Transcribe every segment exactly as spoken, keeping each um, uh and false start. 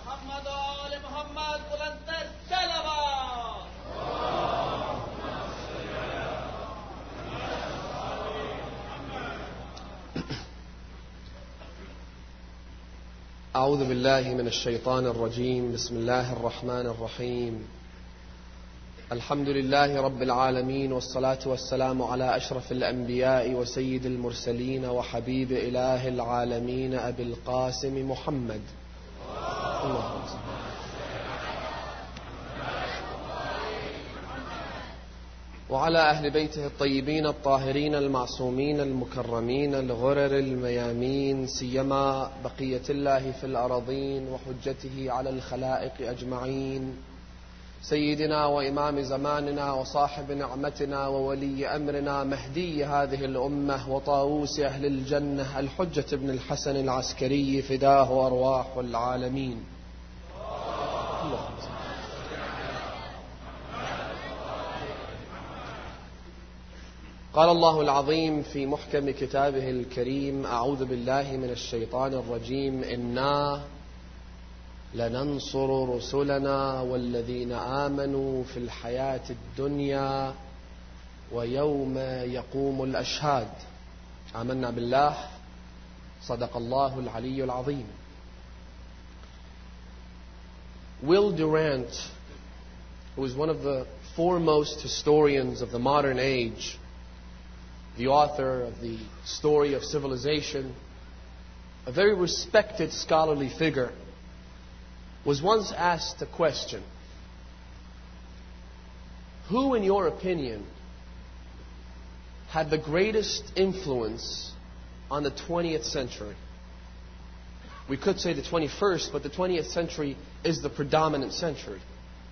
محمد و آل محمد بلندتر صلوات. أعوذ بالله من الشيطان الرجيم. بسم الله الرحمن الرحيم. الحمد لله رب العالمين، والصلاة والسلام على أشرف الأنبياء وسيد المرسلين وحبيب إله العالمين أبي القاسم محمد. اللهم صل. وعلى أهل بيته الطيبين الطاهرين المعصومين المكرمين الغرر الميامين، سيما بقية الله في الأراضين وحجته على الخلائق أجمعين، سيدنا وإمام زماننا وصاحب نعمتنا وولي أمرنا مهدي هذه الأمة وطاووس أهل الجنة الحجة بن الحسن العسكري، فداه أرواح العالمين. اللهم صل. قال الله العظيم في محكم كتابه الكريم: أعوذ بالله من الشيطان الرجيم. إنا لننصر رسلنا والذين آمنوا في الحياة الدنيا ويوم يقوم الأشهاد. آمنا بالله. صدق الله العلي العظيم. Will Durant, who is one of the foremost historians of the modern age, the author of the Story of Civilization, a very respected scholarly figure, was once asked a question: who, in your opinion, had the greatest influence on the twentieth century? We could say the twenty-first, but the twentieth century is the predominant century.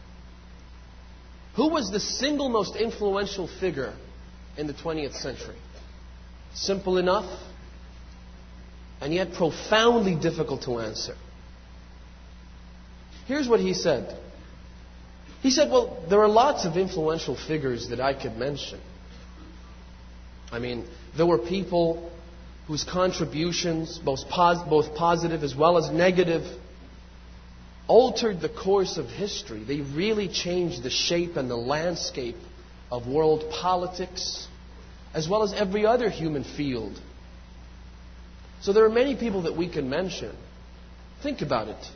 Who was the single most influential figure in the twentieth century? Simple enough, and yet profoundly difficult to answer. Here's what he said. He said, well, there are lots of influential figures that I could mention. I mean, there were people whose contributions, both, pos- both positive as well as negative, altered the course of history. They really changed the shape and the landscape of world politics, as well as every other human field. So there are many people that we can mention. Think about it.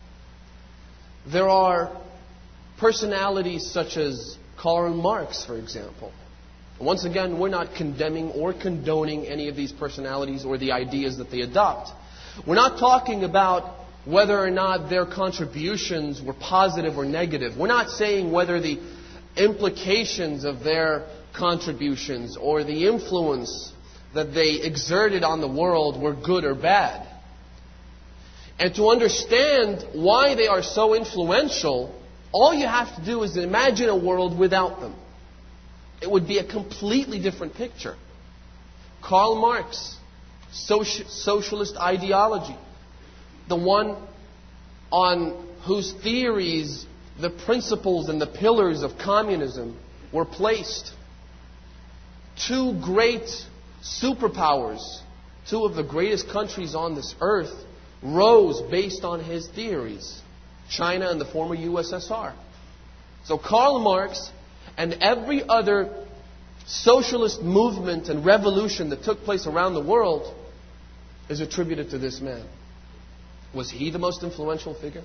There are personalities such as Karl Marx, for example. Once again, we're not condemning or condoning any of these personalities or the ideas that they adopt. We're not talking about whether or not their contributions were positive or negative. We're not saying whether the implications of their contributions or the influence that they exerted on the world were good or bad. And to understand why they are so influential, all you have to do is imagine a world without them. It would be a completely different picture. Karl Marx, soci- socialist ideology, the one on whose theories the principles and the pillars of communism were placed. Two great superpowers, two of the greatest countries on this earth, rose based on his theories: China and the former U S S R. So Karl Marx and every other socialist movement and revolution that took place around the world is attributed to this man. Was he the most influential figure?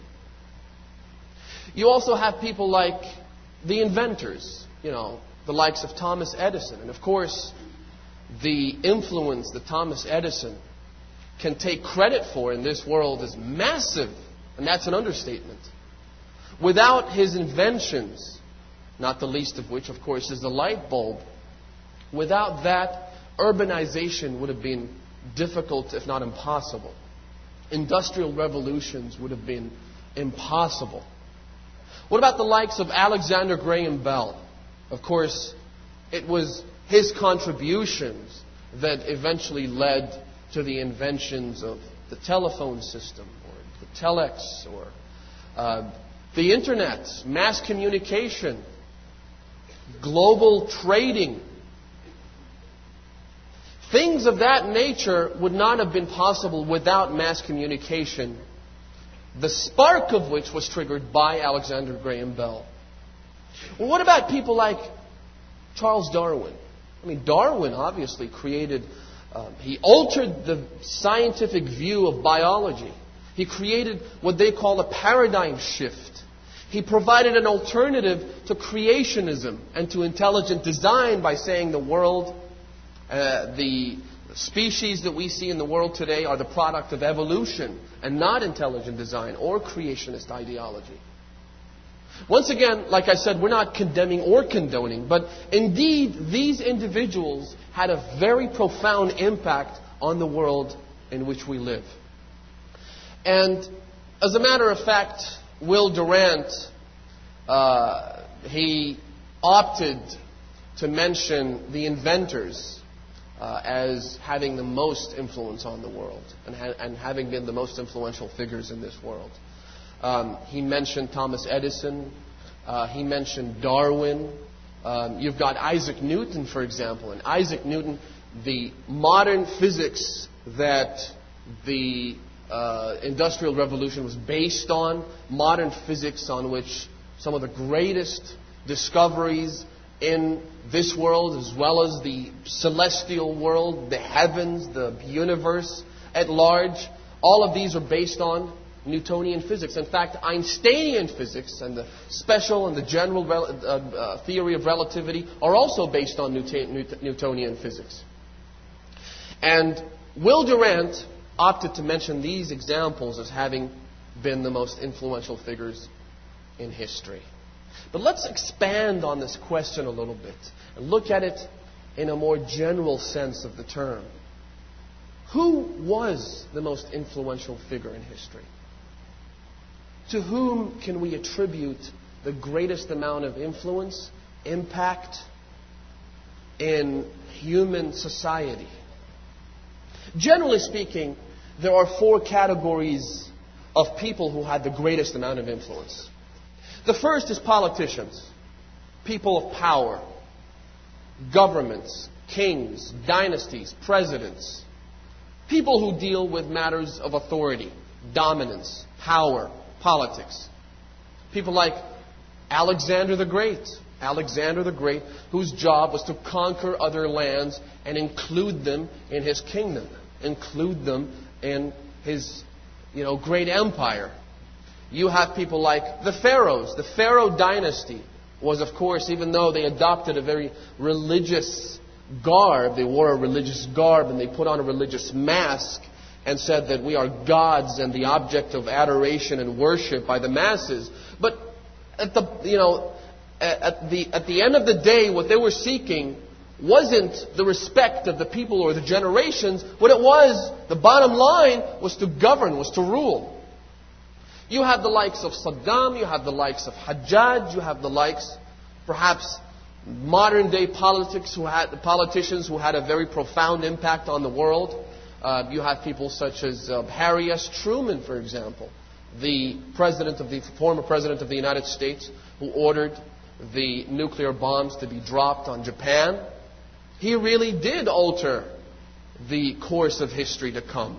You also have people like the inventors, you know, the likes of Thomas Edison. And of course, the influence that Thomas Edison can take credit for in this world is massive, and that's an understatement. Without his inventions, not the least of which, of course, is the light bulb, without that, urbanization would have been difficult, if not impossible. Industrial revolutions would have been impossible. What about the likes of Alexander Graham Bell? Of course, it was his contributions that eventually led to the inventions of the telephone system, or the telex, or uh, the internet, mass communication, global trading. Things of that nature would not have been possible without mass communication the spark of which was triggered by Alexander Graham Bell. Well, what about people like Charles Darwin? I mean, Darwin obviously created, um, he altered the scientific view of biology. He created what they call a paradigm shift. He provided an alternative to creationism and to intelligent design by saying the world, uh, the species that we see in the world today are the product of evolution and not intelligent design or creationist ideology. Once again, like I said, we're not condemning or condoning, but indeed these individuals had a very profound impact on the world in which we live. And as a matter of fact, Will Durant, uh, he opted to mention the inventors Uh, as having the most influence on the world and, ha- and having been the most influential figures in this world. Um, he mentioned Thomas Edison. Uh, he mentioned Darwin. Um, you've got Isaac Newton, for example. And Isaac Newton, the modern physics that the uh, Industrial Revolution was based on, modern physics on which some of the greatest discoveries in this world, as well as the celestial world, the heavens, the universe at large, all of these are based on Newtonian physics. In fact, Einsteinian physics and the special and the general rel- uh, uh, theory of relativity are also based on Newt- Newtonian physics. And Will Durant opted to mention these examples as having been the most influential figures in history. But let's expand on this question a little bit and look at it in a more general sense of the term. Who was the most influential figure in history? To whom can we attribute the greatest amount of influence, impact in human society? Generally speaking, there are four categories of people who had the greatest amount of influence. The first is politicians, people of power, governments, kings, dynasties, presidents, people who deal with matters of authority, dominance, power, politics. People like Alexander the Great. Alexander the Great, whose job was to conquer other lands and include them in his kingdom, include them in his, you know, great empire. You have people like the pharaohs. The Pharaoh dynasty was, of course, even though they adopted a very religious garb, they wore a religious garb and they put on a religious mask and said that we are gods and the object of adoration and worship by the masses. But at the, you know, at the, at the end of the day, what they were seeking wasn't the respect of the people or the generations. What it was, the bottom line, was to govern, was to rule. You have the likes of Saddam, you have the likes of Hajjaj, you have the likes, perhaps, modern day politics who had politicians who had a very profound impact on the world. Uh, you have people such as uh, Harry S. Truman, for example, the president of the former president of the United States, who ordered the nuclear bombs to be dropped on Japan. He really did alter the course of history to come.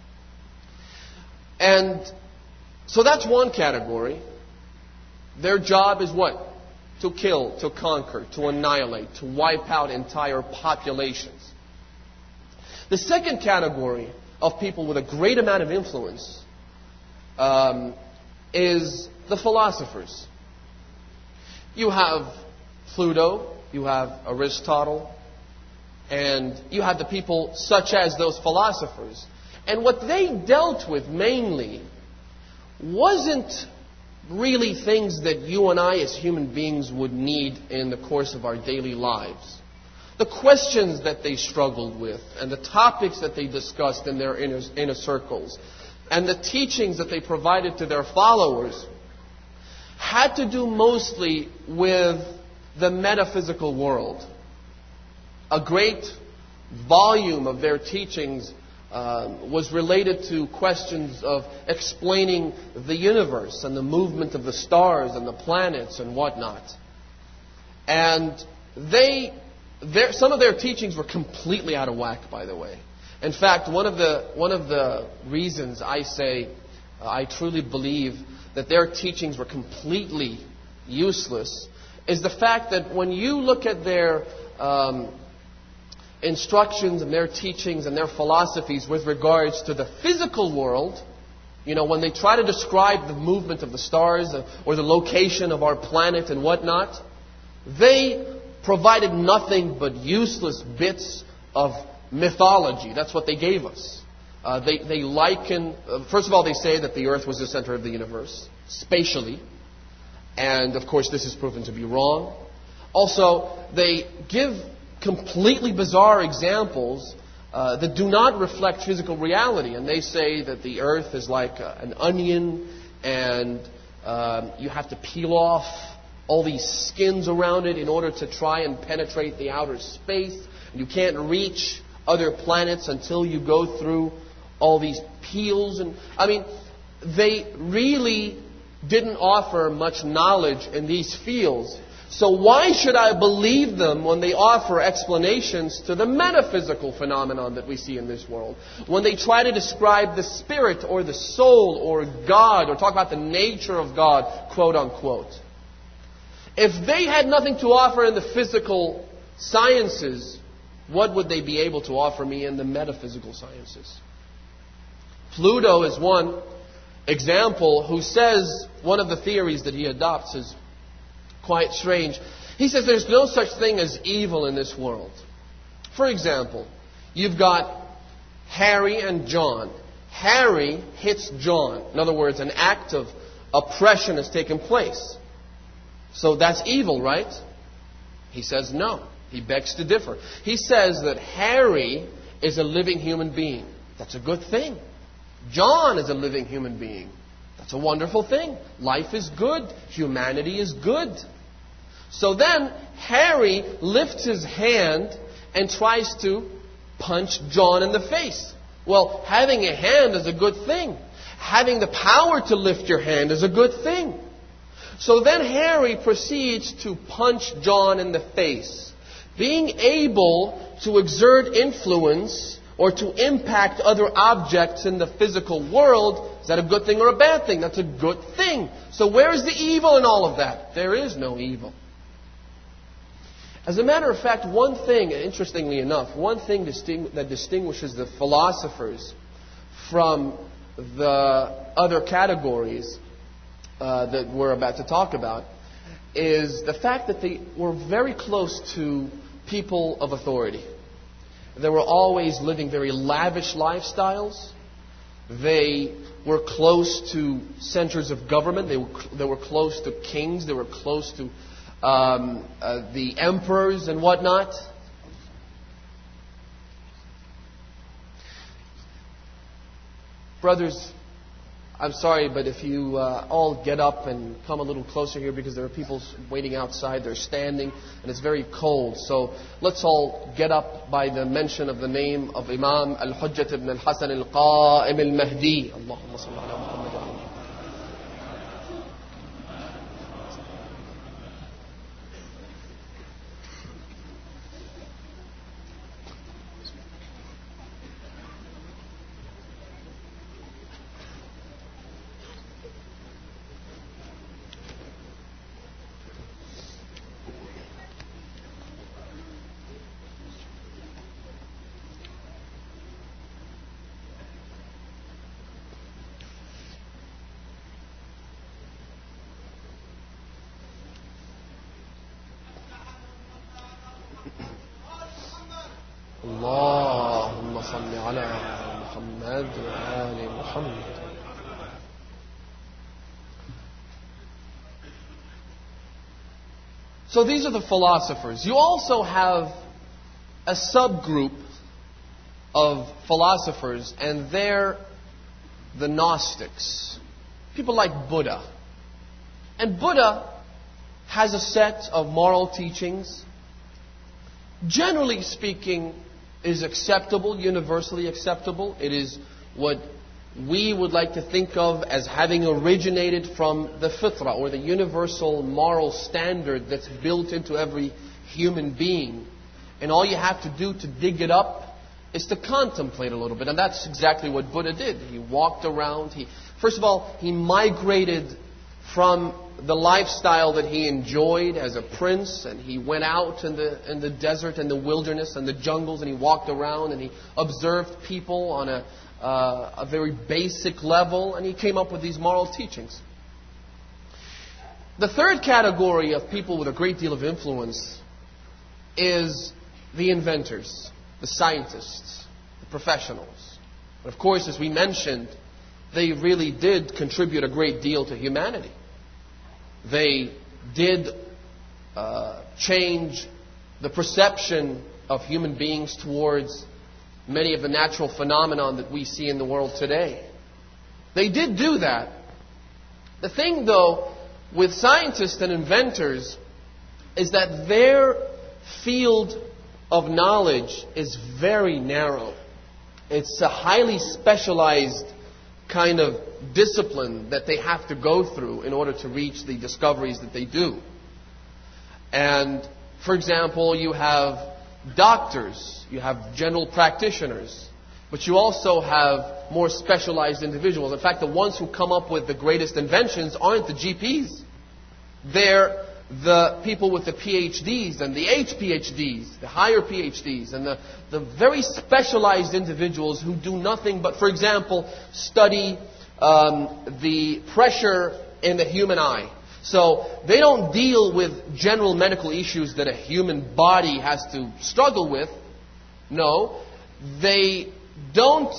And so that's one category. Their job is what? To kill, to conquer, to annihilate, to wipe out entire populations. The second category of people with a great amount of influence um, is the philosophers. You have Plato, you have Aristotle, and you have the people such as those philosophers. And what they dealt with mainly wasn't really things that you and I as human beings would need in the course of our daily lives. The questions that they struggled with and the topics that they discussed in their inner, inner circles and the teachings that they provided to their followers had to do mostly with the metaphysical world. A great volume of their teachings uh, was related to questions of explaining the universe and the movement of the stars and the planets and whatnot. And they, their, some of their teachings were completely out of whack, by the way. In fact, one of the one of the reasons I say I truly believe that their teachings were completely useless, is the fact that when you look at their um, instructions and their teachings and their philosophies with regards to the physical world, you know, when they try to describe the movement of the stars or the location of our planet and whatnot, they provided nothing but useless bits of mythology. That's what they gave us. Uh, they, they liken, uh, first of all, they say that the earth was the center of the universe, spatially. And, of course, this is proven to be wrong. Also, they give completely bizarre examples uh, that do not reflect physical reality. And they say that the earth is like a, an onion, and um, you have to peel off all these skins around it in order to try and penetrate the outer space. And you can't reach other planets until you go through all these peels. And I mean, they really didn't offer much knowledge in these fields. So why should I believe them when they offer explanations to the metaphysical phenomenon that we see in this world? When they try to describe the spirit or the soul or God or talk about the nature of God, quote unquote. If they had nothing to offer in the physical sciences, what would they be able to offer me in the metaphysical sciences? Pluto is one example who says one of the theories that he adopts is quite strange. He says there's no such thing as evil in this world. For example, you've got Harry and John. Harry hits John. In other words, an act of oppression has taken place. So that's evil, right? He says no. He begs to differ. He says that Harry is a living human being. That's a good thing. John is a living human being. That's a wonderful thing. Life is good. Humanity is good. So then Harry lifts his hand and tries to punch John in the face. Well, having a hand is a good thing. Having the power to lift your hand is a good thing. So then Harry proceeds to punch John in the face. Being able to exert influence or to impact other objects in the physical world, is that a good thing or a bad thing? That's a good thing. So where is the evil in all of that? There is no evil. As a matter of fact, one thing, interestingly enough, one thing disting- that distinguishes the philosophers from the other categories uh, that we're about to talk about is the fact that they were very close to people of authority. They were always living very lavish lifestyles. They were close to centers of government. They were, they were close to kings. They were close to um, uh, the emperors and whatnot. Brothers, I'm sorry, but if you uh, all get up and come a little closer here, because there are people waiting outside, they're standing, and it's very cold. So let's all get up by the mention of the name of Imam Al-Hujjat ibn al-Hasan al-Qa'im al-Mahdi. Allahumma salli ala Muhammad wa ala Muhammad. اللهم صل على محمد وآل محمد. So these are the philosophers. You also have a subgroup of philosophers, and they're the Gnostics. People like Buddha. And Buddha has a set of moral teachings. Generally speaking, is acceptable, universally acceptable. It is what we would like to think of as having originated from the fitra, or the universal moral standard that's built into every human being. And all you have to do to dig it up is to contemplate a little bit. And that's exactly what Buddha did. He walked around. He, first of all, he migrated from the lifestyle that he enjoyed as a prince, and he went out in the in the desert and the wilderness and the jungles, and he walked around and he observed people on a uh, a very basic level, and he came up with these moral teachings. The third category of people with a great deal of influence is the inventors, the scientists, the professionals. And of course, as we mentioned, they really did contribute a great deal to humanity. They did uh, change the perception of human beings towards many of the natural phenomena that we see in the world today. They did do that. The thing, though, with scientists and inventors is that their field of knowledge is very narrow. It's a highly specialized kind of discipline that they have to go through in order to reach the discoveries that they do. And, for example, you have doctors, you have general practitioners, but you also have more specialized individuals. In fact, the ones who come up with the greatest inventions aren't the G Ps. They're the people with the P H Ds and the H P H Ds, the higher P H Ds, and the, the very specialized individuals who do nothing but, for example, study um, the pressure in the human eye. So they don't deal with general medical issues that a human body has to struggle with. No, they don't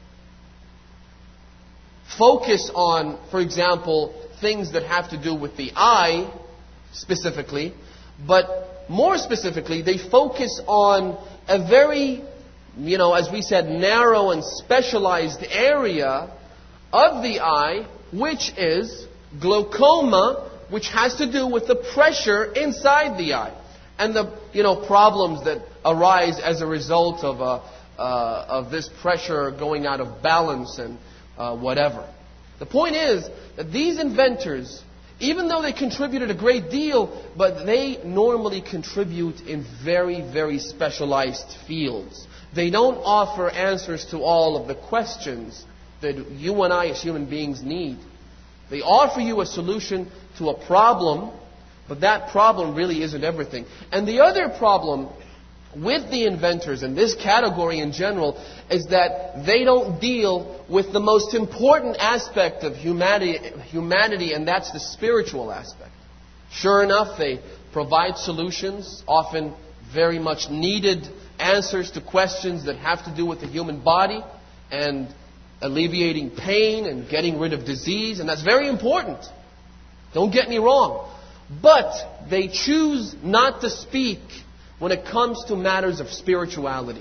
focus on, for example, things that have to do with the eye specifically, but more specifically, they focus on a very, you know, as we said, narrow and specialized area of the eye, which is glaucoma, which has to do with the pressure inside the eye and the, you know, problems that arise as a result of uh, uh, of this pressure going out of balance and uh, whatever. The point is that these inventors, even though they contributed a great deal, but they normally contribute in very, very specialized fields. They don't offer answers to all of the questions that you and I as human beings need. They offer you a solution to a problem, but that problem really isn't everything. And the other problem with the inventors in this category in general is that they don't deal with the most important aspect of humanity, humanity, and that's the spiritual aspect. Sure enough, they provide solutions, often very much needed answers to questions that have to do with the human body and alleviating pain and getting rid of disease, and that's very important. Don't get me wrong. But they choose not to speak when it comes to matters of spirituality.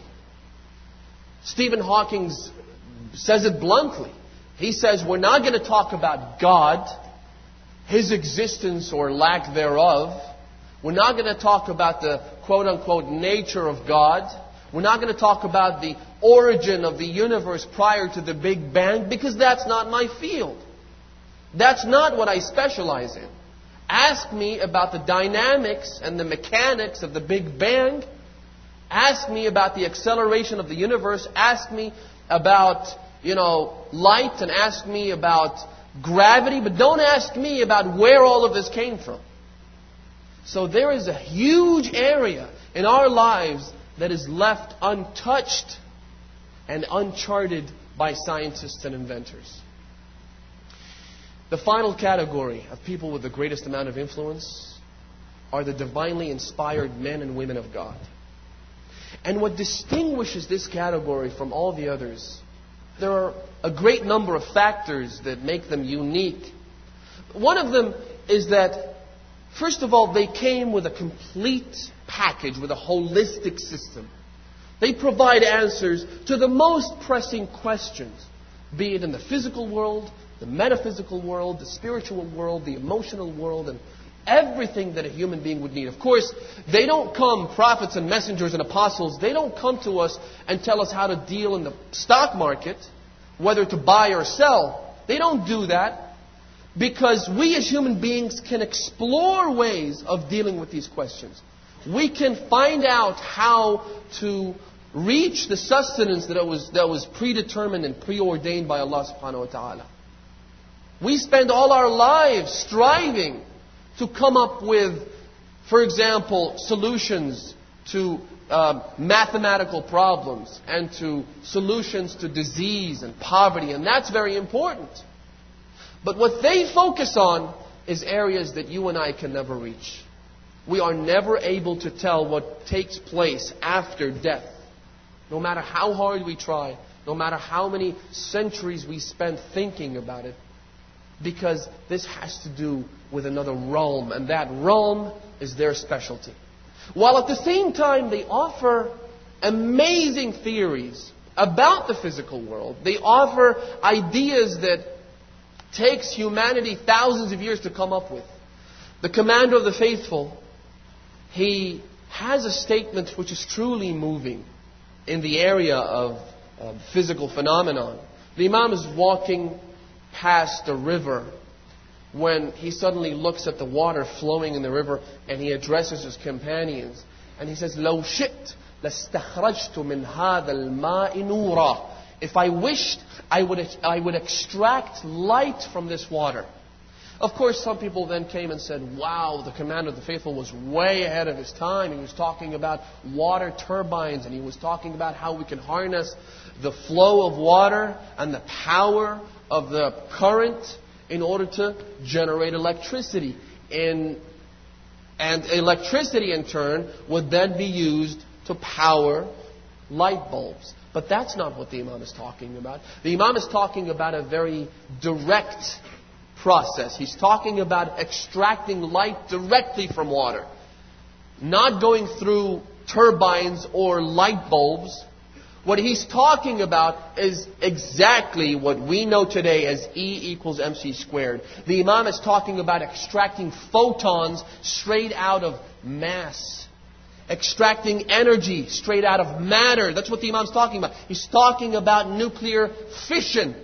Stephen Hawking says it bluntly. He says, we're not going to talk about God, His existence or lack thereof. We're not going to talk about the quote-unquote nature of God. We're not going to talk about the origin of the universe prior to the Big Bang, because that's not my field. That's not what I specialize in. Ask me about the dynamics and the mechanics of the Big Bang. Ask me about the acceleration of the universe. Ask me about, you know, light, and ask me about gravity. But don't ask me about where all of this came from. So there is a huge area in our lives that is left untouched and uncharted by scientists and inventors. The final category of people with the greatest amount of influence are the divinely inspired men and women of God. And what distinguishes this category from all the others, there are a great number of factors that make them unique. One of them is that, first of all, they came with a complete package, with a holistic system. They provide answers to the most pressing questions, be it in the physical world, the metaphysical world, the spiritual world, the emotional world, and everything that a human being would need. Of course, they don't come, prophets and messengers and apostles, they don't come to us and tell us how to deal in the stock market, whether to buy or sell. They don't do that, because we as human beings can explore ways of dealing with these questions. We can find out how to reach the sustenance that was, that was predetermined and preordained by Allah subhanahu wa ta'ala. We spend all our lives striving to come up with, for example, solutions to uh, mathematical problems and to solutions to disease and poverty, and that's very important. But what they focus on is areas that you and I can never reach. We are never able to tell what takes place after death. No matter how hard we try, no matter how many centuries we spend thinking about it, because this has to do with another realm, and that realm is their specialty. While at the same time they offer amazing theories about the physical world. They offer ideas that takes humanity thousands of years to come up with. The commander of the faithful, he has a statement which is truly moving in the area of uh, physical phenomenon. The Imam is walking past a river when he suddenly looks at the water flowing in the river, and he addresses his companions and he says, لو شئت لاستخرجت من هذا الماء نورا. If I wished, I would I would extract light from this water. Of course, some people then came and said, wow, the commander of the faithful was way ahead of his time. He was talking about water turbines, and he was talking about how we can harness the flow of water and the power of the current in order to generate electricity. In, and electricity, in turn, would then be used to power light bulbs. But that's not what the Imam is talking about. The Imam is talking about a very direct process. He's talking about extracting light directly from water, not going through turbines or light bulbs. What he's talking about is exactly what we know today as E equals mc squared. The Imam is talking about extracting photons straight out of mass, extracting energy straight out of matter. That's what the Imam's talking about. He's talking about nuclear fission.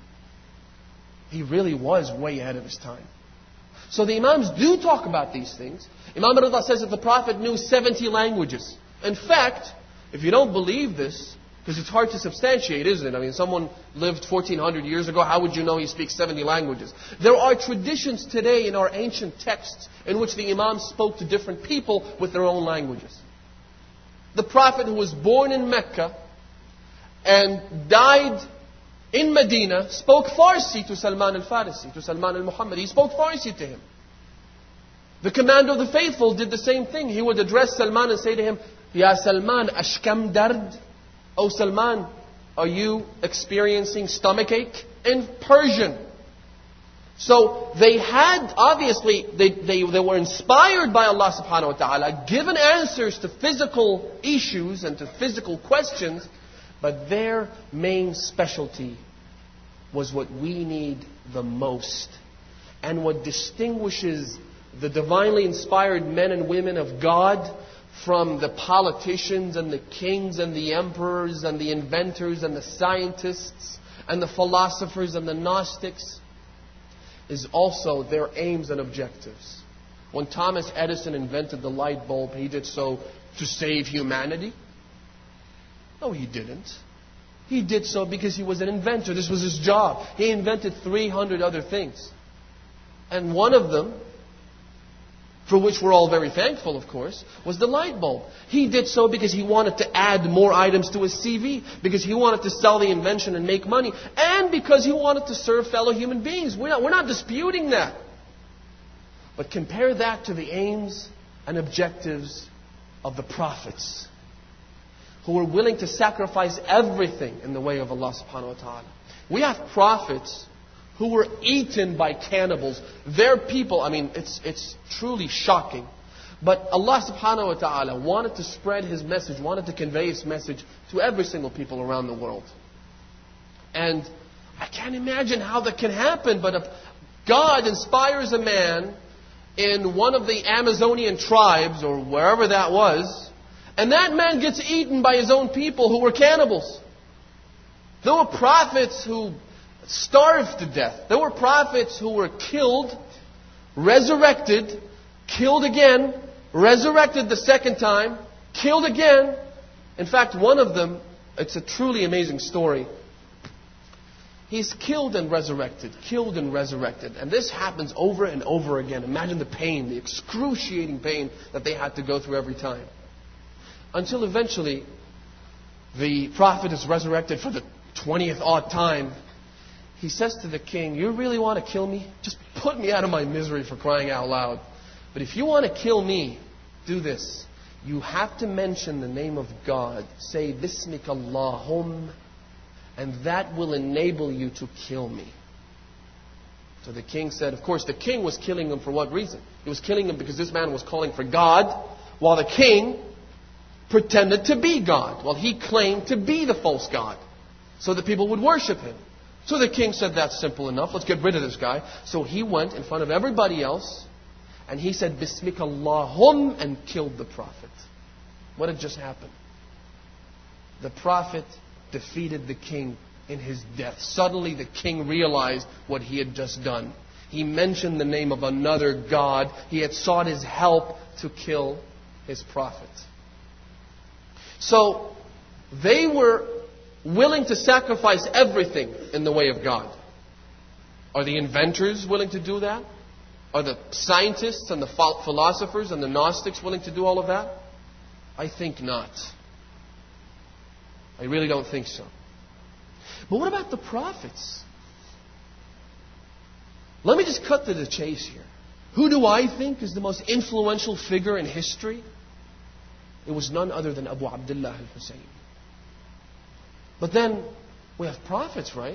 He really was way ahead of his time. So the Imams do talk about these things. Imam Rida says that the Prophet knew seventy languages. In fact, if you don't believe this, because it's hard to substantiate, isn't it? I mean, someone lived fourteen hundred years ago. How would you know he speaks seventy languages? There are traditions today in our ancient texts in which the Imams spoke to different people with their own languages. The Prophet, who was born in Mecca and died in Medina, spoke Farsi to Salman al-Farisi, to Salman al-Muhammadi. He spoke Farsi to him. The commander of the faithful did the same thing. He would address Salman and say to him, Ya Salman, ashkam dard? Oh Salman, are you experiencing stomachache? In Persian. So they had, obviously, they, they, they were inspired by Allah subhanahu wa ta'ala, given answers to physical issues and to physical questions, but their main specialty was what we need the most. And what distinguishes the divinely inspired men and women of God from the politicians and the kings and the emperors and the inventors and the scientists and the philosophers and the Gnostics is also their aims and objectives. When Thomas Edison invented the light bulb, he did so to save humanity? No, he didn't. He did so because he was an inventor. This was his job. He invented three hundred other things. And one of them, for which we're all very thankful, of course, was the light bulb. He did so because he wanted to add more items to his C V, because he wanted to sell the invention and make money, and because he wanted to serve fellow human beings. We're not, we're not disputing that. But compare that to the aims and objectives of the prophets, who were willing to sacrifice everything in the way of Allah subhanahu wa ta'ala. We have prophets who were eaten by cannibals. Their people, I mean, it's it's truly shocking. But Allah subhanahu wa ta'ala wanted to spread His message, wanted to convey His message to every single people around the world. And I can't imagine how that can happen, but if God inspires a man in one of the Amazonian tribes, or wherever that was, and that man gets eaten by his own people who were cannibals. There were prophets who starved to death. There were prophets who were killed, resurrected, killed again, resurrected the second time, killed again, In fact, one of them, it's a truly amazing story. He's killed and resurrected, killed and resurrected. And this happens over and over again. Imagine the pain, the excruciating pain that they had to go through every time. Until eventually, the prophet is resurrected for the twentieth odd time. He says to the king, you really want to kill me? Just put me out of my misery, for crying out loud. But if you want to kill me, do this. You have to mention the name of God. Say, Bismika Allahum, and that will enable you to kill me. So the king said, of course, the king was killing him for what reason? He was killing him because this man was calling for God, while the king pretended to be God. Well, he claimed to be the false God, so that people would worship him. So the king said, that's simple enough. Let's get rid of this guy. So he went in front of everybody else, and he said, Bismika Allahum, and killed the prophet. What had just happened? The prophet defeated the king in his death. Suddenly the king realized what he had just done. He mentioned the name of another God. He had sought his help to kill his prophet. So they were willing to sacrifice everything in the way of God. Are the inventors willing to do that? Are the scientists and the philosophers and the Gnostics willing to do all of that? I think not. I really don't think so. But what about the prophets? Let me just cut to the chase here. Who do I think is the most influential figure in history? It was none other than Abu Abdullah al-Hussein. But then we have prophets, right?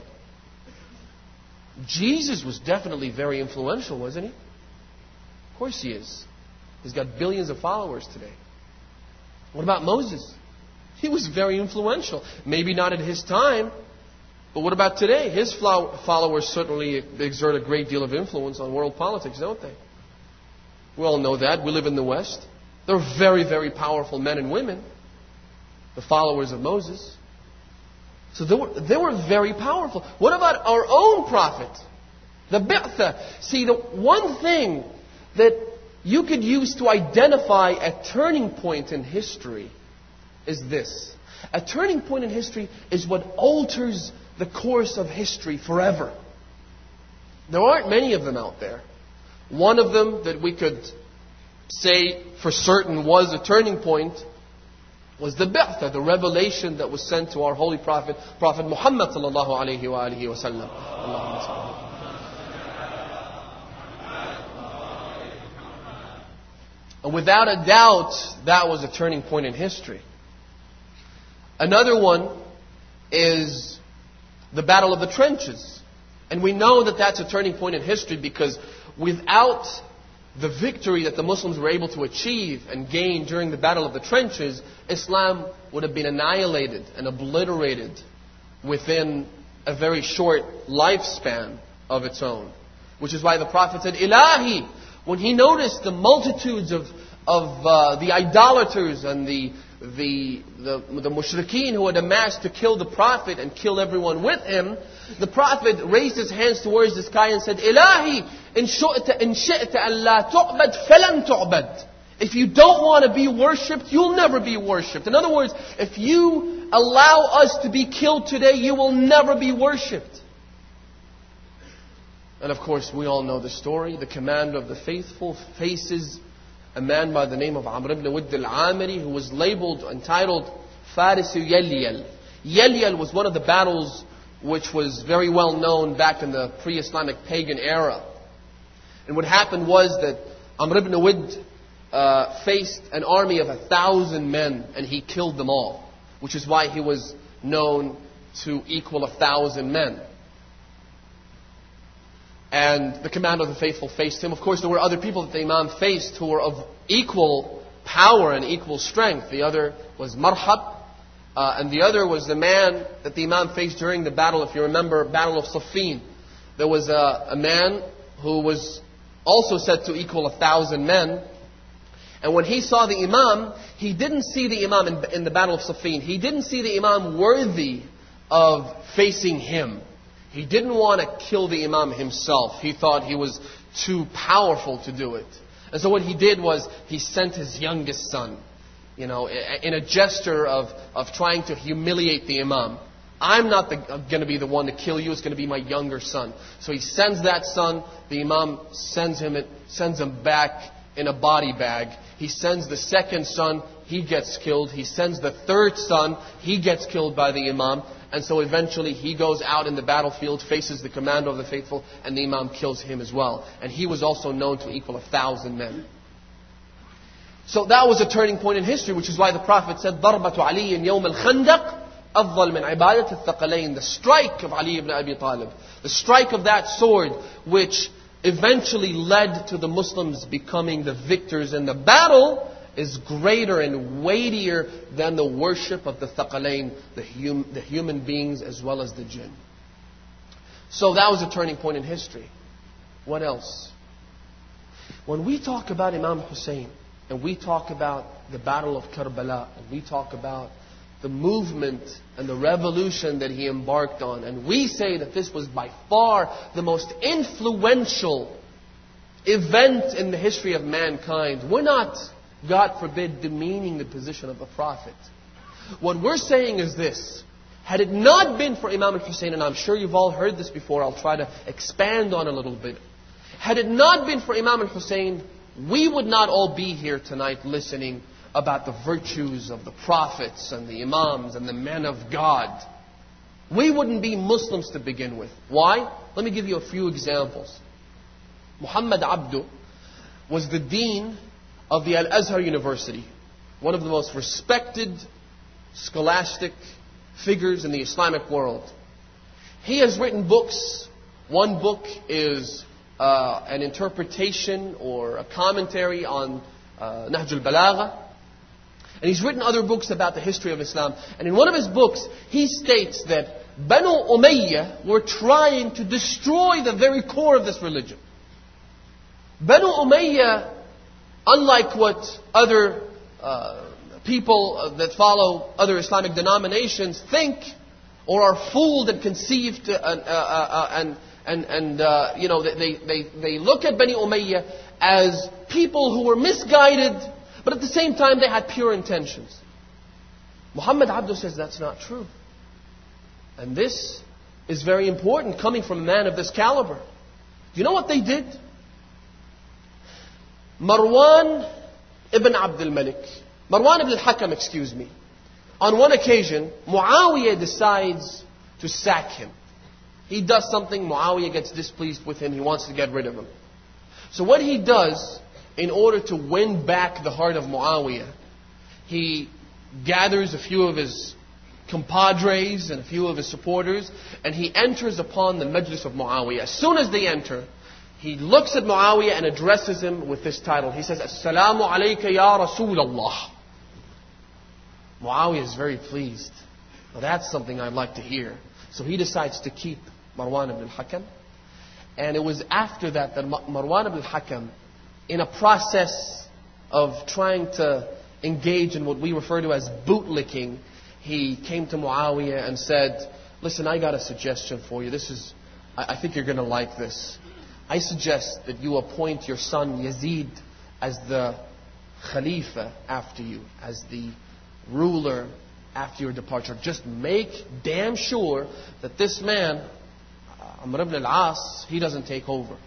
Jesus was definitely very influential, wasn't he? Of course he is. He's got billions of followers today. What about Moses? He was very influential. Maybe not at his time, but what about today? His followers certainly exert a great deal of influence on world politics, don't they? We all know that. We live in the West. They're very, very powerful men and women, the followers of Moses. So they were, they were very powerful. What about our own prophet? The Bi'tha. See, the one thing that you could use to identify a turning point in history is this. A turning point in history is what alters the course of history forever. There aren't many of them out there. One of them that we could say for certain was a turning point was the Bi'tha, the revelation that was sent to our holy prophet, Prophet Muhammad sallallahu alayhi wa alihi wa sallam. And without a doubt, that was a turning point in history. Another one is the Battle of the Trenches. And we know that that's a turning point in history because without the victory that the Muslims were able to achieve and gain during the Battle of the Trenches, Islam would have been annihilated and obliterated within a very short lifespan of its own. Which is why the Prophet said, Ilahi, when he noticed the multitudes of, of uh, the idolaters and the The, the, the mushrikeen who had amassed to kill the Prophet and kill everyone with him, the Prophet raised his hands towards the sky and said, Ilahi, in shi'ta in shi'ta an la tu'bad falan tu'bad. If you don't want to be worshipped, you'll never be worshipped. In other words, if you allow us to be killed today, you will never be worshipped. And of course, we all know the story. The commander of the faithful faces a man by the name of Amr ibn Wudd al-Amiri, who was labeled, entitled Farisu Yalyal. Yalyal was one of the battles which was very well known back in the pre-Islamic pagan era. And what happened was that Amr ibn Wudd uh, faced an army of a thousand men, and he killed them all, which is why he was known to equal a thousand men. And the commander of the faithful faced him. Of course, there were other people that the Imam faced who were of equal power and equal strength. The other was Marhab. Uh, and the other was the man that the Imam faced during the battle, if you remember, Battle of Siffin. There was a, a man who was also said to equal a thousand men. And when he saw the Imam, he didn't see the Imam in, in the Battle of Siffin. He didn't see the Imam worthy of facing him. He didn't want to kill the Imam himself. He thought he was too powerful to do it. And so what he did was he sent his youngest son. you know, in a gesture of, of trying to humiliate the Imam. I'm not going to be the one to kill you. It's going to be my younger son. So he sends that son. The Imam sends him, sends him back in a body bag. He sends the second son. He gets killed. He sends the third son. He gets killed by the Imam. And so eventually he goes out in the battlefield, faces the commander of the faithful, and the Imam kills him as well. And he was also known to equal a thousand men. So that was a turning point in history, which is why the Prophet said, ضَرْبَةُ عَلِيٍّ يَوْمَ الْخَنْدَقِ أفضل من عبادة الثقلين. The strike of Ali ibn Abi Talib, the strike of that sword, which eventually led to the Muslims becoming the victors in the battle, is greater and weightier than the worship of the thaqalain, the, hum, the human beings as well as the jinn. So that was a turning point in history. What else? When we talk about Imam Hussein, and we talk about the Battle of Karbala, and we talk about the movement and the revolution that he embarked on, and we say that this was by far the most influential event in the history of mankind, we're not, God forbid, demeaning the position of the Prophet. What we're saying is this: had it not been for Imam al-Hussein, and I'm sure you've all heard this before, I'll try to expand on a little bit. Had it not been for Imam al-Hussein, we would not all be here tonight listening about the virtues of the prophets and the imams and the men of God. We wouldn't be Muslims to begin with. Why? Let me give you a few examples. Muhammad Abdu was the dean of the Al-Azhar University, one of the most respected scholastic figures in the Islamic world. He has written books. One book is uh, an interpretation or a commentary on uh, Nahj al-Balagha. And he's written other books about the history of Islam. And in one of his books, he states that Banu Umayyah were trying to destroy the very core of this religion. Banu Umayyah, unlike what other uh, people that follow other Islamic denominations think, or are fooled and conceived, uh, uh, uh, and and and uh, you know they they they look at Bani Umayyah as people who were misguided, but at the same time they had pure intentions. Muhammad Abdu says that's not true. And this is very important coming from a man of this caliber. Do you know what they did? Marwan ibn Abdul Malik, Marwan ibn al-Hakam, excuse me. On one occasion, Muawiyah decides to sack him. He does something, Muawiyah gets displeased with him, he wants to get rid of him. So what he does, in order to win back the heart of Muawiyah, he gathers a few of his compadres and a few of his supporters, and he enters upon the majlis of Muawiyah. As soon as they enter, he looks at Muawiyah and addresses him with this title. He says, Assalamu alayka ya Rasul Allah. Muawiyah is very pleased. Well, that's something I'd like to hear. So he decides to keep Marwan ibn al-Hakam. And it was after that that Marwan ibn al-Hakam, in a process of trying to engage in what we refer to as bootlicking, he came to Muawiyah and said, listen, I got a suggestion for you. This is, I, I think you're going to like this. I suggest that you appoint your son Yazid as the Khalifa after you, as the ruler after your departure. Just make damn sure that this man, Amr ibn al-As, he doesn't take over.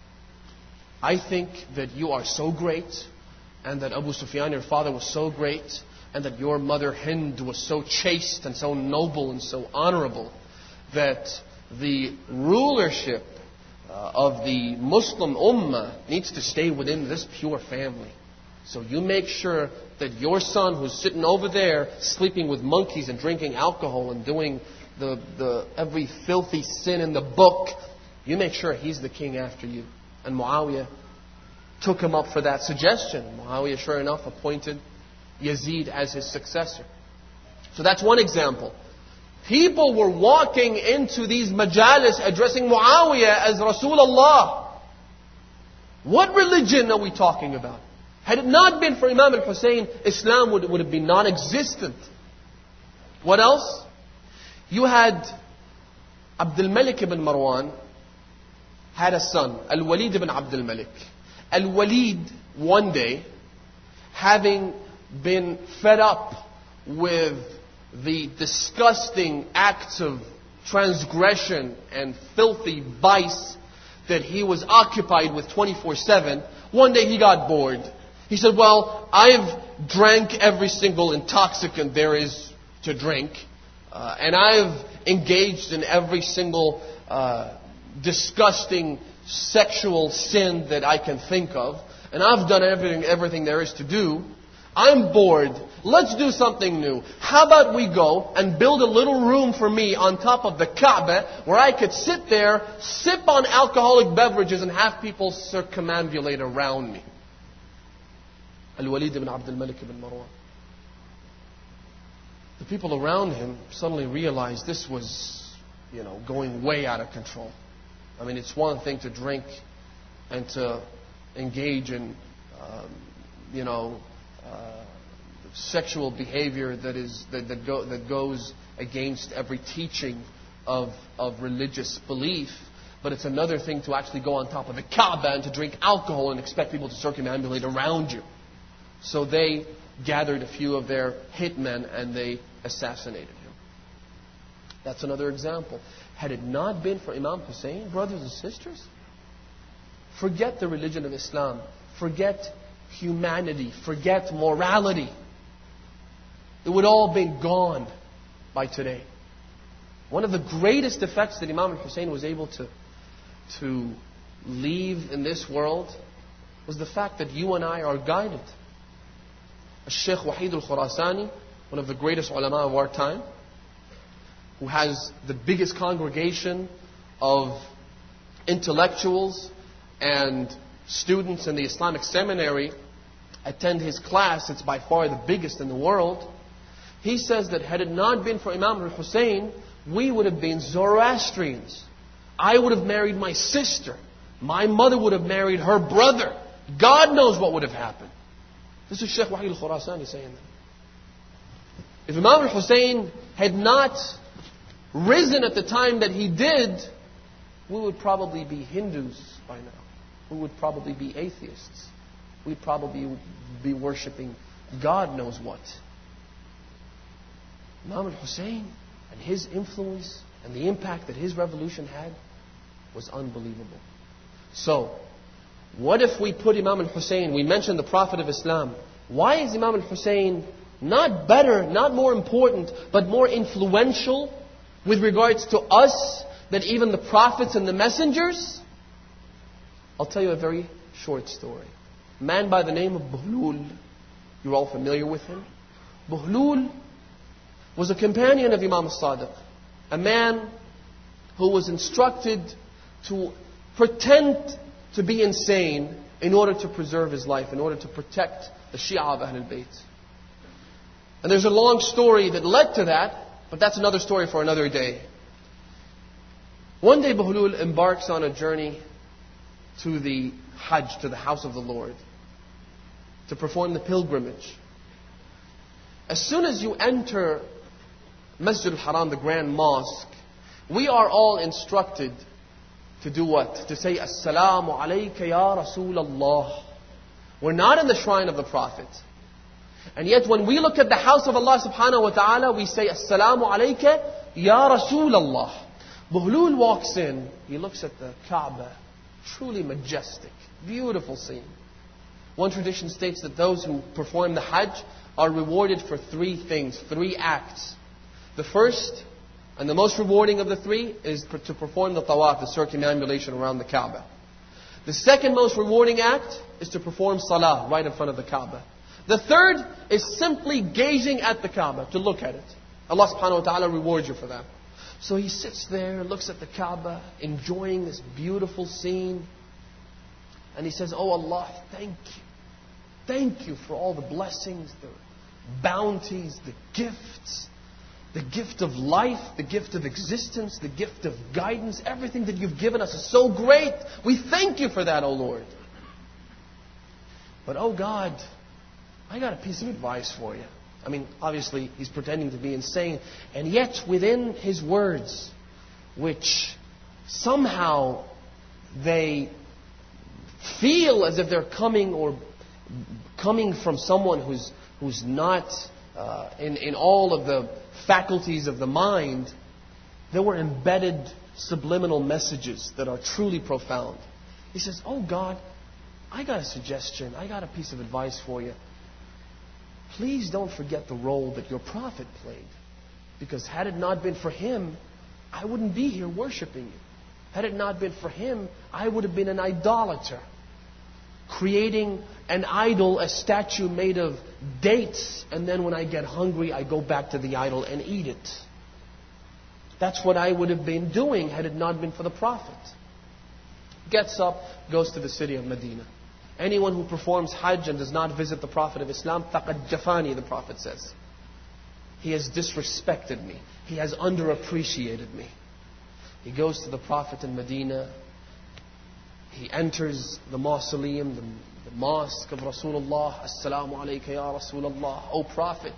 I think that you are so great, and that Abu Sufyan, your father, was so great, and that your mother Hind was so chaste and so noble and so honorable, that the rulership uh, of the Muslim Ummah needs to stay within this pure family. So you make sure that your son, who's sitting over there sleeping with monkeys and drinking alcohol and doing the, the every filthy sin in the book, you make sure he's the king after you. And Muawiyah took him up for that suggestion. Muawiyah, sure enough, appointed Yazid as his successor. So that's one example. People were walking into these majalis addressing Muawiyah as Rasulullah. What religion are we talking about? Had it not been for Imam al-Hussein, Islam would, would have been non-existent. What else? You had Abdul Malik ibn Marwan had a son, Al-Walid ibn Abdul Malik. Al-Walid, one day, having been fed up with the disgusting acts of transgression and filthy vice that he was occupied with twenty-four seven, one day he got bored. He said, well, I've drank every single intoxicant there is to drink, uh, and I've engaged in every single uh, disgusting sexual sin that I can think of, and I've done everything, everything there is to do. I'm bored. Let's do something new. How about we go and build a little room for me on top of the Kaaba where I could sit there, sip on alcoholic beverages, and have people circumambulate around me. Al-Walid ibn Abd al-Malik ibn Marwan. The people around him suddenly realized this was, you know, going way out of control. I mean, it's one thing to drink and to engage in, um, you know, uh, sexual behavior that is that that, go, that goes against every teaching of of religious belief. But it's another thing to actually go on top of the Kaaba and to drink alcohol and expect people to circumambulate around you. So they gathered a few of their hitmen and they assassinated him. That's another example. Had it not been for Imam Hussein, brothers and sisters, forget the religion of Islam. Forget humanity. Forget morality. It would all have been gone by today. One of the greatest effects that Imam Hussein was able to, to leave in this world was the fact that you and I are guided. Sheikh Wahid al-Khurasani, one of the greatest ulama of our time, who has the biggest congregation of intellectuals and students in the Islamic seminary attend his class. It's by far the biggest in the world. He says that had it not been for Imam al-Hussein, we would have been Zoroastrians. I would have married my sister. My mother would have married her brother. God knows what would have happened. This is Sheikh Wahid al-Khurasani saying that. If Imam al-Hussein had not risen at the time that he did, we would probably be Hindus by now. We would probably be atheists. We'd probably be worshipping God knows what. Imam al-Hussein and his influence and the impact that his revolution had was unbelievable. So, what if we put Imam al-Hussein, we mentioned the Prophet of Islam. Why is Imam al-Hussein not better, not more important, but more influential with regards to us than even the prophets and the messengers? I'll tell you a very short story. A man by the name of Buhlul. You're all familiar with him. Buhlul was a companion of Imam al-Sadiq. A man who was instructed to pretend to be insane in order to preserve his life, in order to protect the Shia of Ahlul Bayt. And there's a long story that led to that, but that's another story for another day. One day Buhlul embarks on a journey to the Hajj, to the house of the Lord, to perform the pilgrimage. As soon as you enter Masjid al-Haram, the Grand Mosque, we are all instructed to do what? To say, Assalamu alayka ya Rasulallah. We're not in the shrine of the Prophet. And yet when we look at the house of Allah subhanahu wa ta'ala, we say, Assalamu alayka ya Rasulallah. Buhlul walks in. He looks at the Kaaba. Truly majestic. Beautiful scene. One tradition states that those who perform the Hajj are rewarded for three things, three acts. The first and the most rewarding of the three is to perform the tawaf, the circumambulation around the Kaaba. The second most rewarding act is to perform salah right in front of the Kaaba. The third is simply gazing at the Kaaba, to look at it. Allah subhanahu wa ta'ala rewards you for that. So he sits there, looks at the Kaaba, enjoying this beautiful scene. And he says, Oh Allah, thank you. Thank you for all the blessings, the bounties, the gifts. The gift of life, the gift of existence, the gift of guidance, everything that you've given us is so great. We thank you for that, O Lord. But, oh God, I got a piece of advice for you. I mean, obviously, he's pretending to be insane. And yet, within his words, which somehow they feel as if they're coming or coming from someone who's, who's not uh, in, in all of the faculties of the mind, there were embedded subliminal messages that are truly profound. He says, oh God, I got a suggestion. I got a piece of advice for you. Please don't forget the role that your prophet played. Because had it not been for him, I wouldn't be here worshiping you. Had it not been for him, I would have been an idolater. Creating an idol, a statue made of dates, and then when I get hungry, I go back to the idol and eat it. That's what I would have been doing had it not been for the prophet. Gets up, goes to the city of Medina. Anyone who performs Hajj and does not visit the Prophet of Islam, faqad jafani, the Prophet says. He has disrespected me. He has underappreciated me. He goes to the Prophet in Medina. He enters the mausoleum, the, the mosque of Rasulullah. Assalamu alayka ya Rasulullah. O Prophet.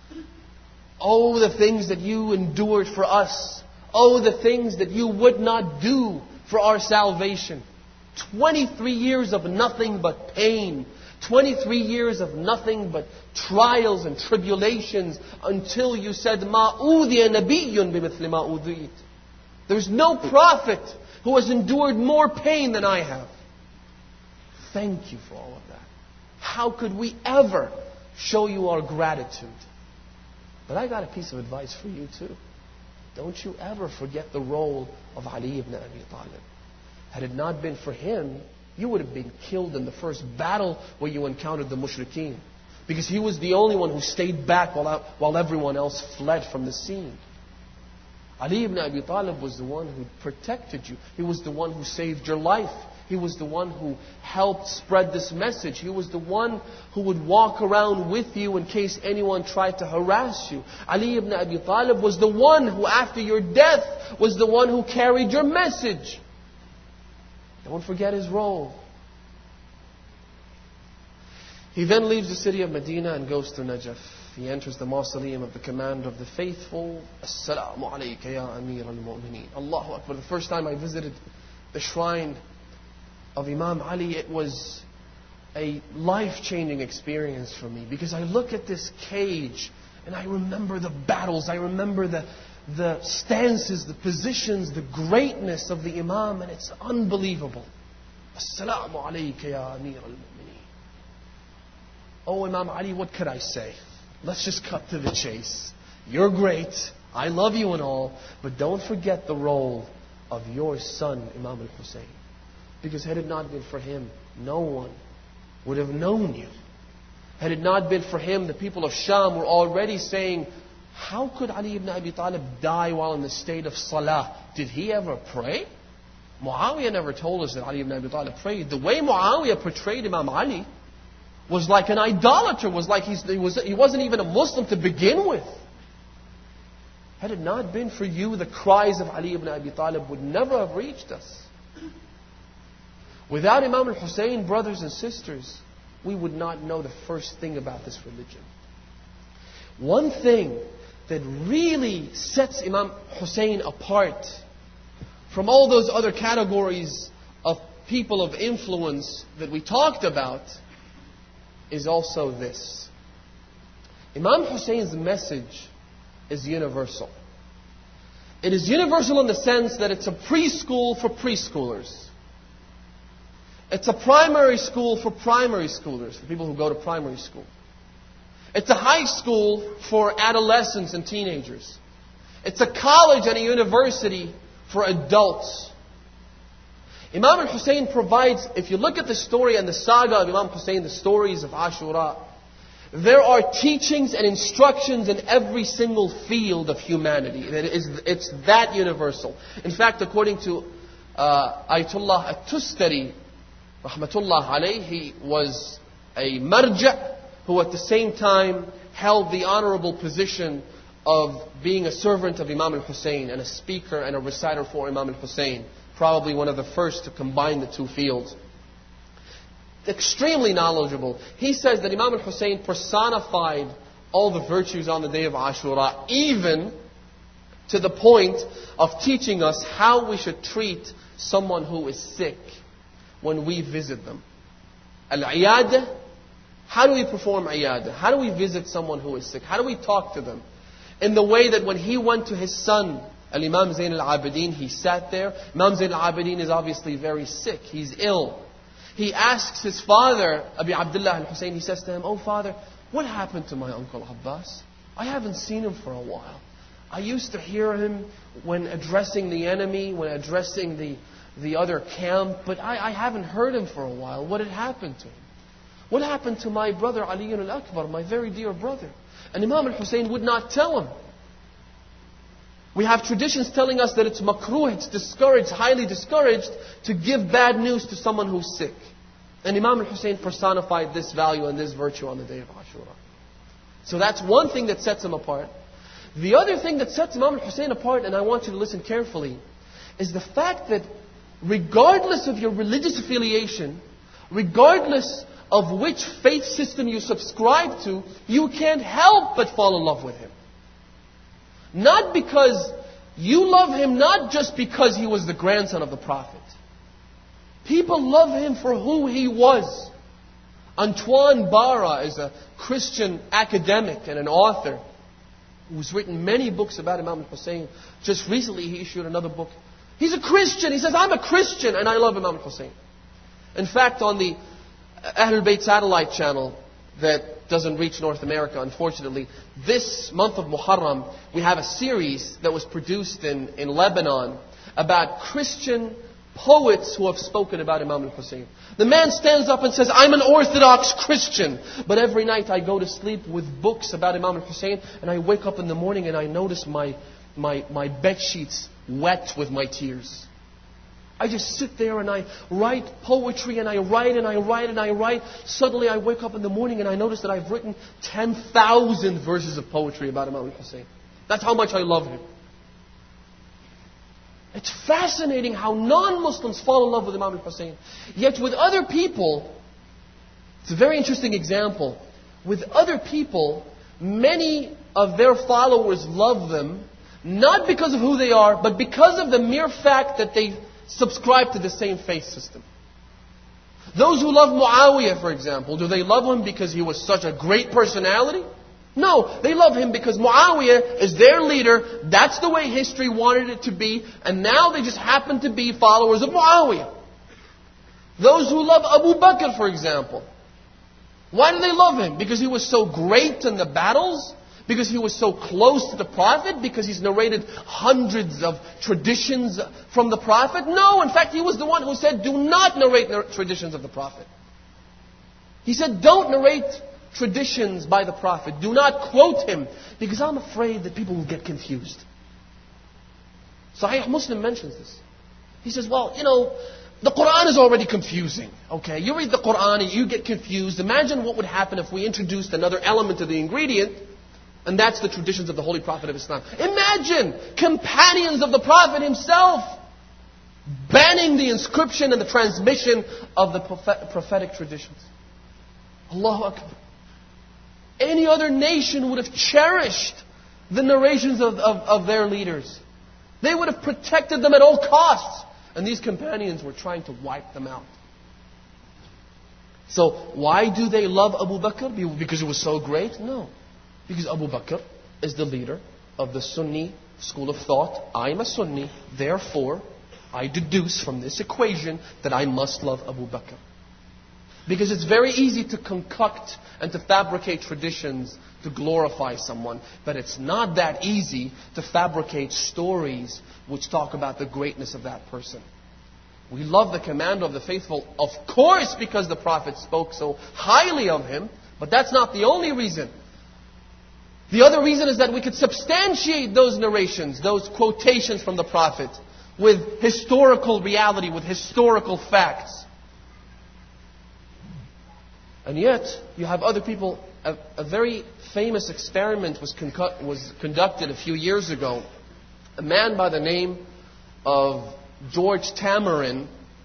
Oh, the things that you endured for us. Oh, the things that you would not do for our salvation. twenty-three years of nothing but pain. twenty-three years of nothing but trials and tribulations until you said, مَا أُوذِيَ نَبِيٌّ بِمِثْلِ مَا أُوذِيتَ. There's no prophet who has endured more pain than I have. Thank you for all of that. How could we ever show you our gratitude? But I got a piece of advice for you too. Don't you ever forget the role of Ali ibn Abi Talib. Had it not been for him, you would have been killed in the first battle where you encountered the mushrikeen. Because he was the only one who stayed back while, while everyone else fled from the scene. Ali ibn Abi Talib was the one who protected you. He was the one who saved your life. He was the one who helped spread this message. He was the one who would walk around with you in case anyone tried to harass you. Ali ibn Abi Talib was the one who, after your death, was the one who carried your message. Don't forget his role. He then leaves the city of Medina and goes to Najaf. He enters the mausoleum of the commander of the faithful. Assalamu alayka ya Amir al-Mu'mineen. Allahu Akbar. The first time I visited the shrine of Imam Ali, it was a life-changing experience for me. Because I look at this cage and I remember the battles. I remember the, the stances, the positions, the greatness of the Imam. And it's unbelievable. Assalamu alayka ya Amir al-Mu'mineen. Oh Imam Ali, what could I say? Let's just cut to the chase. You're great. I love you and all. But don't forget the role of your son, Imam al-Hussein. Because had it not been for him, no one would have known you. Had it not been for him, the people of Sham were already saying, how could Ali ibn Abi Talib die while in the state of salah? Did he ever pray? Muawiyah never told us that Ali ibn Abi Talib prayed. The way Muawiyah portrayed Imam Ali was like an idolater, was like he's, he, was, he wasn't even a Muslim to begin with. Had it not been for you, the cries of Ali ibn Abi Talib would never have reached us. Without Imam al-Hussein, brothers and sisters, we would not know the first thing about this religion. One thing that really sets Imam Hussein apart from all those other categories of people of influence that we talked about is also this. Imam Hussein's message is universal. It is universal in the sense that it's a preschool for preschoolers. It's a primary school for primary schoolers, for people who go to primary school. It's a high school for adolescents and teenagers. It's a college and a university for adults. Imam al-Hussein provides, if you look at the story and the saga of Imam Hussein, the stories of Ashura, there are teachings and instructions in every single field of humanity. It is, it's that universal. In fact, according to uh, Ayatollah At-Tustari, Rahmatullah alayhi, he was a marja' who at the same time held the honorable position of being a servant of Imam al-Hussein and a speaker and a reciter for Imam al-Hussein. Probably one of the first to combine the two fields. Extremely knowledgeable. He says that Imam al-Hussein personified all the virtues on the day of Ashura, even to the point of teaching us how we should treat someone who is sick when we visit them. Al-iyada How do we perform iyadah? How do we visit someone who is sick? How do we talk to them? In the way that when he went to his son, Al-Imam Zayn al-Abidin, he sat there. Imam Zayn al-Abidin is obviously very sick. He's ill. He asks his father, Abi Abdullah al-Hussein, he says to him, "Oh father, what happened to my uncle Abbas? I haven't seen him for a while. I used to hear him when addressing the enemy, when addressing the, the other camp, but I, I haven't heard him for a while. What had happened to him? What happened to my brother Ali al-Akbar, my very dear brother?" And Imam al-Hussein would not tell him. We have traditions telling us that it's makruh, it's discouraged, highly discouraged, to give bad news to someone who's sick. And Imam al-Hussein personified this value and this virtue on the day of Ashura. So that's one thing that sets him apart. The other thing that sets Imam al-Hussein apart, and I want you to listen carefully, is the fact that regardless of your religious affiliation, regardless of which faith system you subscribe to, you can't help but fall in love with him. Not because you love him, not just because he was the grandson of the Prophet. People love him for who he was. Antoine Bara is a Christian academic and an author who's written many books about Imam al-Hussein. Just recently he issued another book. He's a Christian. He says, "I'm a Christian and I love Imam al-Hussein." In fact, on the Ahlul Bayt satellite channel that doesn't reach North America, unfortunately, this month of Muharram, we have a series that was produced in, in Lebanon about Christian poets who have spoken about Imam al-Hussein. The man stands up and says, "I'm an Orthodox Christian, but every night I go to sleep with books about Imam al-Hussein, and I wake up in the morning and I notice my, my, my bed sheets wet with my tears. I just sit there and I write poetry and I write and I write and I write. Suddenly I wake up in the morning and I notice that I've written ten thousand verses of poetry about Imam al-Hussein. That's how much I love him." It's fascinating how non-Muslims fall in love with Imam al-Hussein. Yet with other people, it's a very interesting example. With other people, many of their followers love them, not because of who they are, but because of the mere fact that they subscribe to the same faith system. Those who love Muawiyah, for example, do they love him because he was such a great personality? No, they love him because Muawiyah is their leader. That's the way history wanted it to be. And now they just happen to be followers of Muawiyah. Those who love Abu Bakr, for example. Why do they love him? Because he was so great in the battles? Because he was so close to the Prophet? Because he's narrated hundreds of traditions from the Prophet? No, in fact, he was the one who said, "Do not narrate traditions of the Prophet." He said, "Don't narrate traditions by the Prophet. Do not quote him, because I'm afraid that people will get confused." Sahih Muslim mentions this. He says, "Well, you know, the Quran is already confusing. Okay, you read the Quran and you get confused. Imagine what would happen if we introduced another element to the ingredient, and that's the traditions of the Holy Prophet of Islam." Imagine companions of the Prophet himself banning the inscription and the transmission of the prophetic traditions. Allahu Akbar. Any other nation would have cherished the narrations of, of, of their leaders. They would have protected them at all costs. And these companions were trying to wipe them out. So why do they love Abu Bakr? Because he was so great? No. Because Abu Bakr is the leader of the Sunni school of thought. I'm a Sunni, therefore I deduce from this equation that I must love Abu Bakr. Because it's very easy to concoct and to fabricate traditions to glorify someone. But it's not that easy to fabricate stories which talk about the greatness of that person. We love the commander of the faithful, of course, because the Prophet spoke so highly of him. But that's not the only reason. The other reason is that we could substantiate those narrations, those quotations from the Prophet, with historical reality, with historical facts. And yet, you have other people. A, a very famous experiment was, concu- was conducted a few years ago. A man by the name of George Tamarin,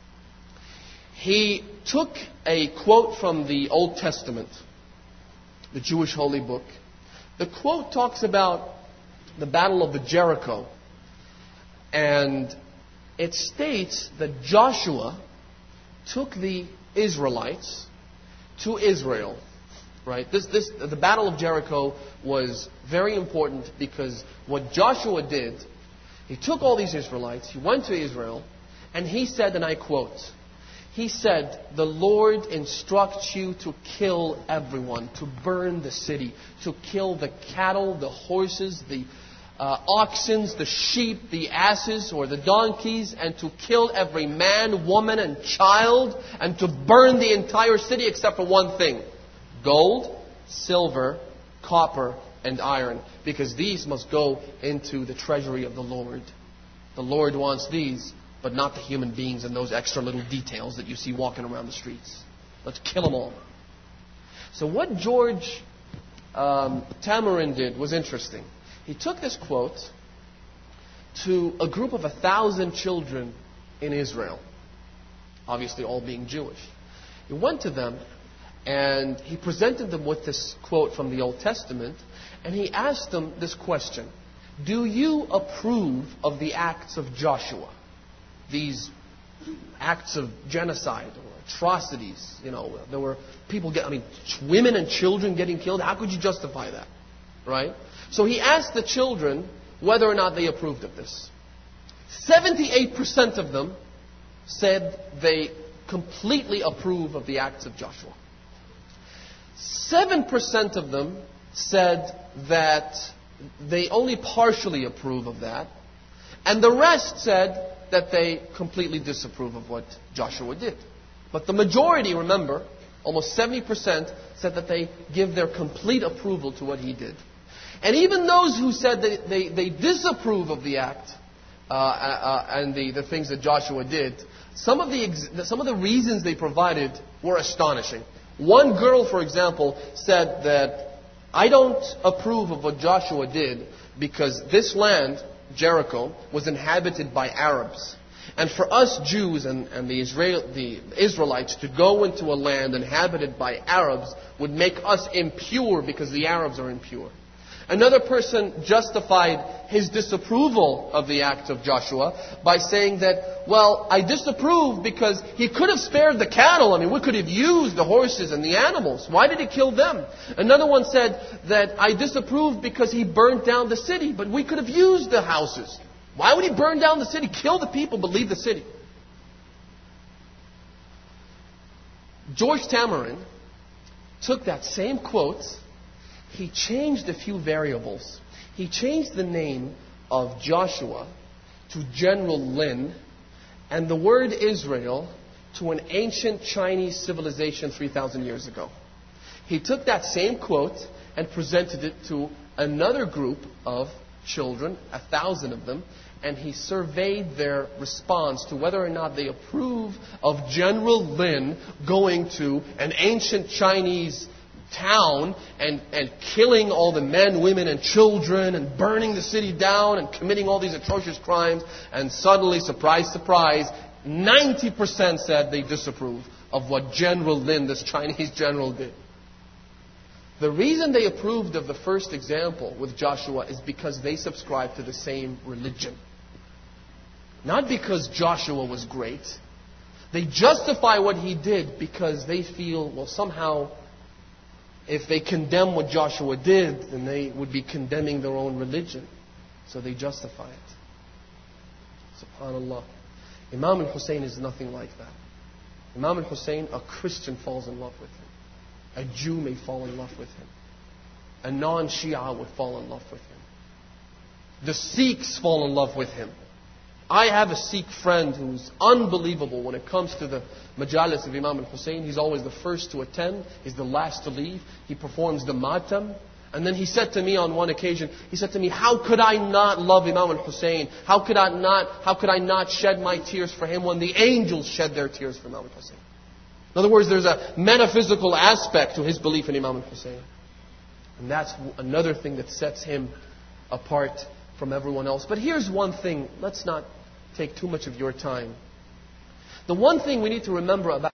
he took a quote from the Old Testament, the Jewish holy book. The quote talks about the Battle of the Jericho. And it states that Joshua took the Israelites to Israel Right? This, this, the Battle of Jericho was very important because what Joshua did, he took all these Israelites, he went to Israel, and he said, and I quote, he said, "The Lord instructs you to kill everyone, to burn the city, to kill the cattle, the horses, the uh, oxen, the sheep, the asses or the donkeys, and to kill every man, woman, and child, and to burn the entire city except for one thing: gold, silver, copper, and iron, because these must go into the treasury of the Lord. The Lord wants these, but not the human beings and those extra little details that you see walking around the streets. Let's kill them all." So what George um, Tamarin did was interesting. He took this quote to a group of a thousand children in Israel, obviously all being Jewish. He went to them and he presented them with this quote from the Old Testament, and he asked them this question: "Do you approve of the acts of Joshua? These acts of genocide or atrocities, you know, there were people get, I mean, women and children getting killed. How could you justify that?" Right? So he asked the children whether or not they approved of this. seventy-eight percent of them said they completely approve of the acts of Joshua. seven percent of them said that they only partially approve of that. And the rest said that they completely disapprove of what Joshua did. But the majority, remember, almost seventy percent, said that they give their complete approval to what he did. And even those who said that they, they disapprove of the act uh, uh, and the, the things that Joshua did, some of the ex- some of the reasons they provided were astonishing. One girl, for example, said that, "I don't approve of what Joshua did because this land, Jericho, was inhabited by Arabs. And for us Jews and, and the, Israel, the Israelites to go into a land inhabited by Arabs would make us impure because the Arabs are impure." Another person justified his disapproval of the act of Joshua by saying that, "Well, I disapprove because he could have spared the cattle. I mean, we could have used the horses and the animals. Why did he kill them?" Another one said that, "I disapprove because he burned down the city, but we could have used the houses. Why would he burn down the city, kill the people, but leave the city?" George Tamarin took that same quote. He changed a few variables. He changed the name of Joshua to General Lin and the word Israel to an ancient Chinese civilization three thousand years ago. He took that same quote and presented it to another group of children, a thousand of them, and he surveyed their response to whether or not they approve of General Lin going to an ancient Chinese town and, and killing all the men, women, and children and burning the city down and committing all these atrocious crimes. And suddenly, surprise, surprise, ninety percent said they disapprove of what General Lin, this Chinese general, did. The reason they approved of the first example with Joshua is because they subscribed to the same religion. Not because Joshua was great. They justify what he did because they feel, well, somehow, if they condemn what Joshua did, then they would be condemning their own religion. So they justify it. SubhanAllah. Imam al-Hussein is nothing like that. Imam al-Hussein, a Christian falls in love with him. A Jew may fall in love with him. A non-Shia would fall in love with him. The Sikhs fall in love with him. I have a Sikh friend who's unbelievable when it comes to the majalis of Imam al-Hussein. He's always the first to attend. He's the last to leave. He performs the matam. And then he said to me on one occasion, he said to me, "How could I not love Imam al-Hussein? How could I not, how could I not shed my tears for him when the angels shed their tears for Imam al-Hussein?" In other words, there's a metaphysical aspect to his belief in Imam al-Hussein. And that's another thing that sets him apart from everyone else. But here's one thing. Let's not take too much of your time. The one thing we need to remember about